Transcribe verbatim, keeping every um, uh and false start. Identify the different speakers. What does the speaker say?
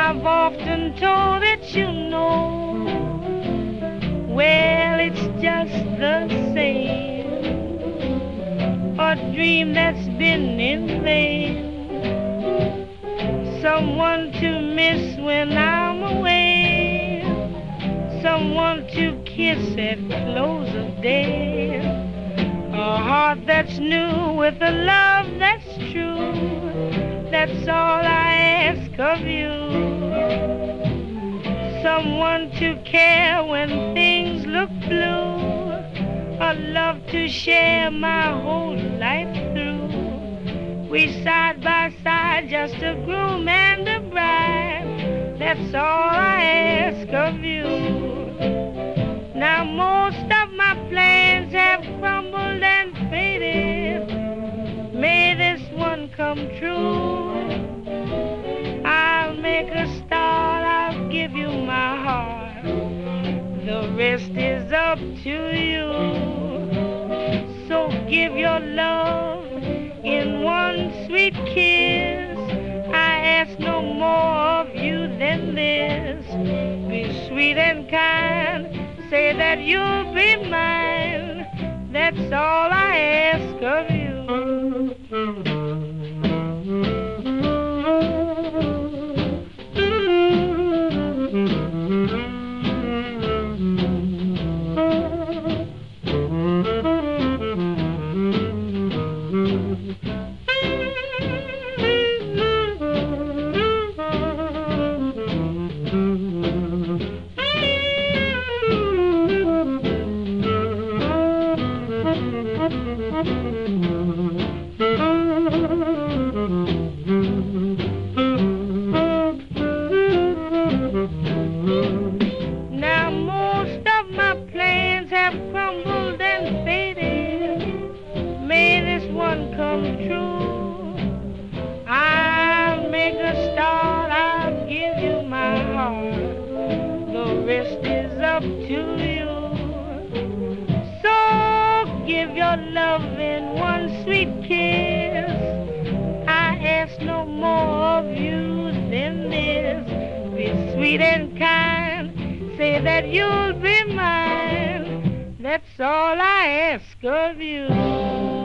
Speaker 1: I've often told that you know, well, it's just the same, a dream that's been in vain, someone to miss when I'm away, someone to kiss at close of day, a heart that's new with a love that's true. That's all I ask of you. Someone to care when things look blue, a love to share my whole life through. We side by side, just a groom and a bride. That's all I ask of you. Now most of my plans have crumbled and faded. May this one come true. I'll make a start, I'll give you my heart. The rest is up to you. So give your love in one sweet kiss. I ask no more of you than this. Be sweet and kind, say that you'll be mine. That's all I ask of you. Now most of my plans have crumbled and faded. May this one come true. I'll make a start, I'll give you my heart. The rest is up to you. So give your love in one sweet kiss. I ask no more of you than this. Be sweet and kind, say that you'll be mine. That's all I ask of you.